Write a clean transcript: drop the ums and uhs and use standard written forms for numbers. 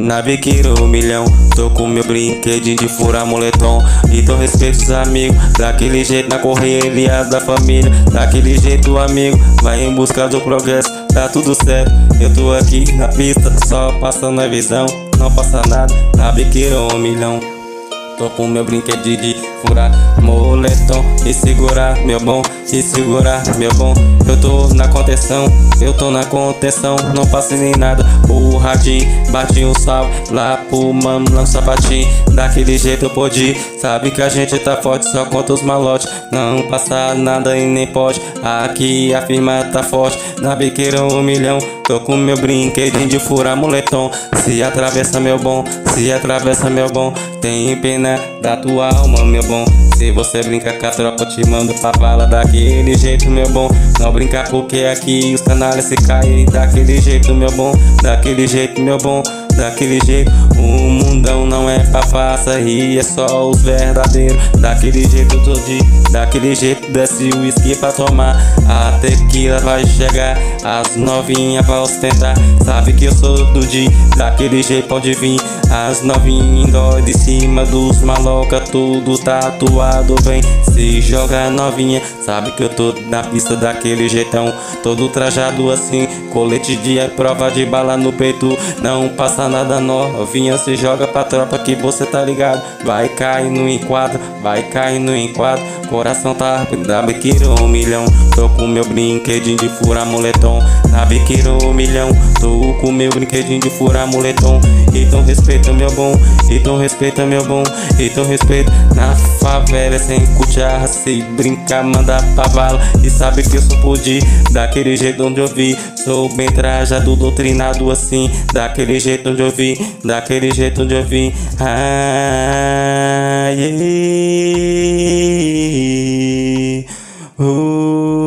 Na biqueira 1 milhão, tô com meu brinquedinho de furar moletom. Então respeito os amigos, daquele jeito na correria da família. Daquele jeito amigo, vai em busca do progresso, tá tudo certo. Eu tô aqui na pista, só passando a visão. Não passa nada, na biqueira 1 milhão. Tô com meu brinquedinho de furar moletom e segurar meu bom, e segurar meu bom. Eu tô na contenção, eu tô na contenção, não passa nem nada. O radinho bate um salve lá pro mano, lança batinho. Daquele jeito eu pode ir, sabe que a gente tá forte, só contra os malotes. Não passa nada e nem pode, aqui a firma tá forte. Na biqueira 1 milhão, tô com meu brinquedinho de furar moletom. Se atravessa meu bom, se atravessa meu bom, tem pena da tua alma, meu bom. Se você brinca com a tropa, eu te mando pra vala. Daquele jeito, meu bom, não brinca porque aqui os canalhas se caem. Daquele jeito, meu bom, daquele jeito, meu bom, daquele jeito. O mundão não é pra farsa e é só os verdadeiros. Daquele jeito todinho, daquele jeito desce o uísque pra tomar. A tequila vai chegar, as novinhas pra ostentar. Sabe que eu sou do dia, daquele jeito pode vir. As novinhas dói de cima dos maloca, tudo tatuado bem. Se joga novinha, sabe que eu tô na pista daquele jeitão. Todo trajado assim, colete de prova de bala no peito. Não passa nada, novinha, se joga pra tropa que você tá ligado. Vai cair no enquadro, vai cair no enquadro. Coração tá na biqueira 1 milhão, tô com meu brinquedinho de furar moletom. Na biqueira 1 milhão, tô com meu brinquedinho de furar moletom. Então respeita meu bom, então respeita meu bom, então respeita. Na favela sem cucharra, se brincar manda pra vala. E sabe que eu sou pude, daquele jeito onde eu vi. Sou bem trajado, doutrinado assim, daquele jeito onde eu vi, daquele jeito onde eu vi. Ah, yeah.